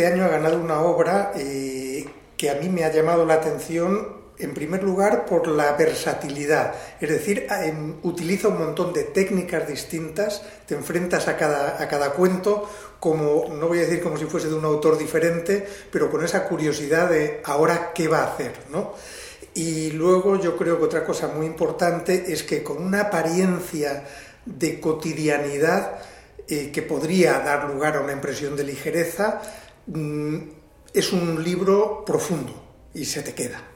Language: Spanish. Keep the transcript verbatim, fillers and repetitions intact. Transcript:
este año ha ganado una obra eh, que a mí me ha llamado la atención, en primer lugar, por la versatilidad. Es decir, eh, utiliza un montón de técnicas distintas, te enfrentas a cada, a cada cuento, como, no voy a decir como si fuese de un autor diferente, pero con esa curiosidad de ahora qué va a hacer, ¿no? Y luego yo creo que otra cosa muy importante es que con una apariencia de cotidianidad eh, que podría dar lugar a una impresión de ligereza, mmm, es un libro profundo y se te queda.